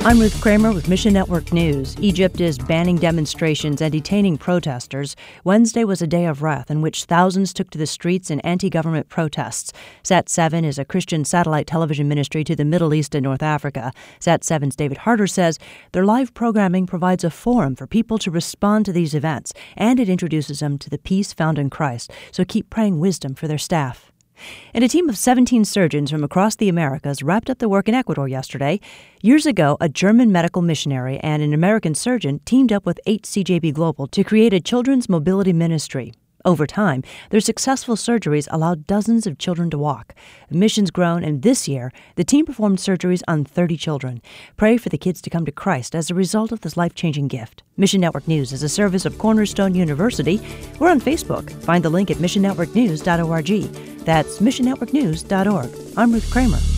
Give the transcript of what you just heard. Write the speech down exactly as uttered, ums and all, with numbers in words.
I'm Ruth Kramer with Mission Network News. Egypt is banning demonstrations and detaining protesters. Wednesday was a day of wrath in which thousands took to the streets in anti-government protests. Sat seven is a Christian satellite television ministry to the Middle East and North Africa. Sat seven's David Harder says their live programming provides a forum for people to respond to these events, and it introduces them to the peace found in Christ. So keep praying wisdom for their staff. And a team of seventeen surgeons from across the Americas wrapped up the work in Ecuador yesterday. Years ago, a German medical missionary and an American surgeon teamed up with H C J B Global to create a children's mobility ministry. Over time, their successful surgeries allowed dozens of children to walk. The mission's grown, and this year, the team performed surgeries on thirty children. Pray for the kids to come to Christ as a result of this life-changing gift. Mission Network News is a service of Cornerstone University. We're on Facebook. Find the link at mission network news dot org. That's mission network news dot org. I'm Ruth Kramer.